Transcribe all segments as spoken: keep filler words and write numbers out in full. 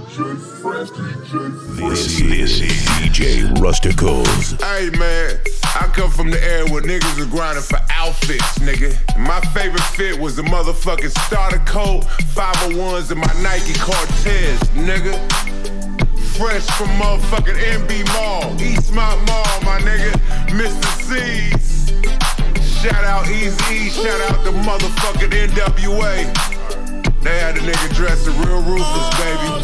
This is D J Rusticals. Hey man, I come from the era where niggas was grinding for outfits, nigga. My favorite fit was the motherfucking starter coat, five oh ones and my Nike Cortez, nigga. Fresh from motherfucking N B Mall, Eastmont Mall, my nigga, Mister C's. Shout out Eazy, shout out the motherfucking N W A. They had the nigga dressed real ruthless,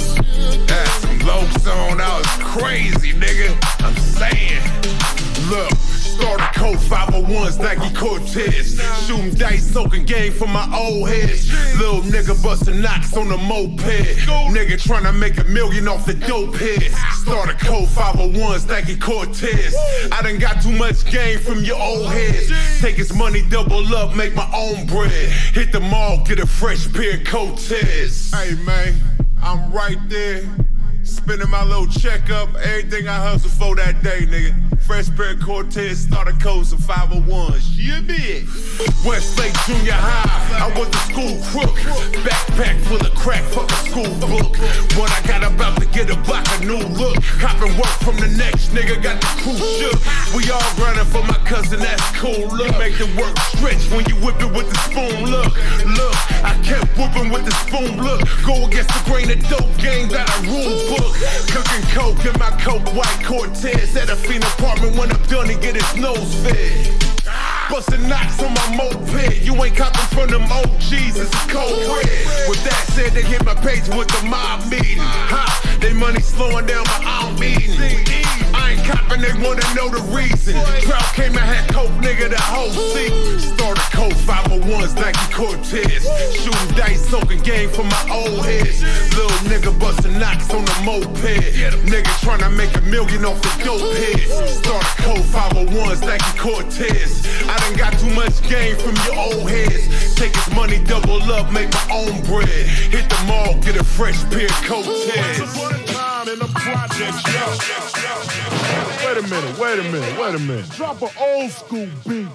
baby. Had some Lokes on, that was crazy, nigga. I'm saying, look. Starter coat, five oh ones, Nike Cortez. Shooting dice, soaking game for my old heads. Little nigga busting knocks on the moped. Nigga tryna make a million off the dope head. Starter coat, five oh ones, Nike Cortez. I done got too much game from your old heads. Take his money, double up, make my own bread. Hit the mall, get a fresh pair of Cortez. Hey man, I'm right there. Spending my little checkup, everything I hustled for that day, nigga. Fresh pair of Cortez, starter coats and five oh ones. Yeah, bitch. Westlake Junior High, I was the school crook. Backpack full of crack, fuck a school book. But I got about to get a block, a new look. Copping work from the next nigga, got the crew shook. We all grinding for my cousin, that's cool. Look, make the work stretch when you whip it with the spoon. Look, look, I kept whipping with the spoon. Look, go against the grain of dope game, got a rule book. Cooking coke in my coke, white Cortez. At a fiend apartment when I'm done and get his nose fed. Bustin' knocks on my moped. You ain't copping from them O Gs, it's cold red. With that said, they hit my page with the mob meeting. Ha, they money slowing down, but I don't eating. I ain't copping, they wanna know the reason. Drought came and had coke, nigga, the whole season. Starter coat, five oh ones, Nike Cortez. Shooting dice, soaking game for my old heads. Little nigga bustin' knocks on the moped. Nigga tryna make a million off the dope head. Starter coat, five oh ones, Nike Cortez. I done got too much game from your old heads. Take his money, double up, make my own bread. Hit the mall, get a fresh pair of Cortez. Once upon a time in the projects, yo. Wait a minute, wait a minute, wait a minute. Drop an old school beat.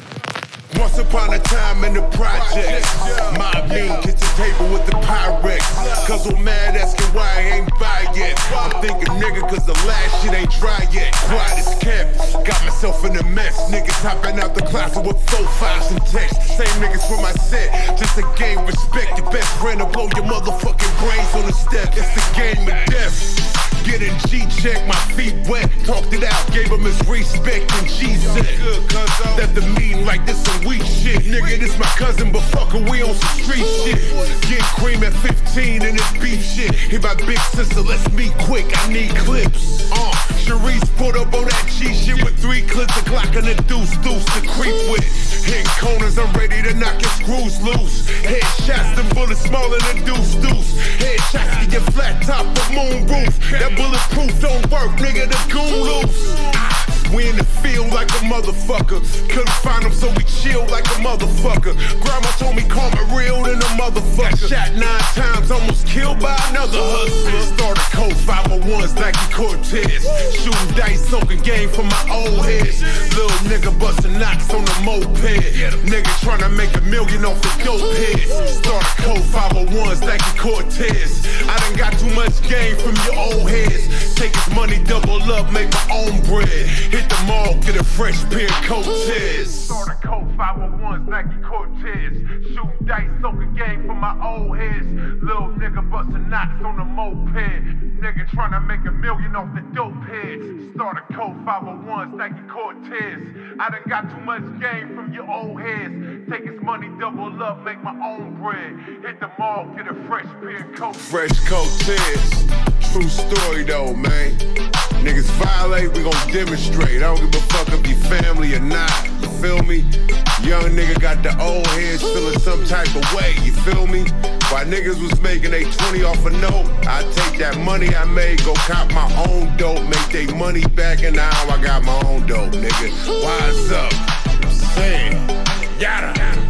Once upon a time in the projects, my bean hit the table with the Pyrex. Cause I'm mad asking why I ain't buy yet. I'm thinking nigga cause the last shit ain't dry yet. Quiet as kept, got myself in a mess. Niggas hopping out the closet with four fives and texts. Same niggas for my set, just a game. Respect your best friend or blow your motherfucking brains on the step. It's a game of death. Getting G-check, my feet wet. Talked it out, gave him his respect and G said that the meeting like this some weak shit. Nigga, this my cousin, but fucker, we on some street shit. Getting cream at fifteen and this beef shit. Hit my big sister, let's meet quick, I need clips. Uh, Sharice put up on that G shit with three clips, a Glock and a deuce, deuce to creep with. Hitting corners, I'm ready to knock your screws loose. Headshots, them bullets smaller than deuce, deuce. Headshots to your flat top of moon roof. That bulletproof don't work, nigga, the goon loose. We in the field like a motherfucker. Couldn't find him, so we chilled like a motherfucker. Grandma told me karma real than a motherfucker. Shot nine times, almost killed by another hustler. Starter coat, five oh ones, Nike Cortez. Shooting dice, soaking game for my old heads. Little nigga busting knocks on the moped. Nigga tryna make a million off the dope head. Starter coat, five oh ones, Nike Cortez. I done got too much game from your old heads. Take his money, double up, make my own bread. Hit the mall, get a fresh pair of Cortez. Starter coat, five oh ones, Nike Cortez. Shooting dice, soaking game for my old heads. Little nigga busting knocks on the moped. Nigga tryna make a million off the dope heads. Starter coat, five oh ones, Nike Cortez. I done got too much game from your old heads. Take his money, double up, make my own bread. Hit the mall, get a fresh pair of Cortez. Fresh Cortez. True story though, man. Niggas violate, we gon' demonstrate. I don't give a fuck if you family or not. You feel me? Young nigga got the old heads feeling some type of way. You feel me? While niggas was making they twenty off a note, I take that money I made, go cop my own dope, make they money back, and now I got my own dope, nigga. Wise up. I'm saying, yada.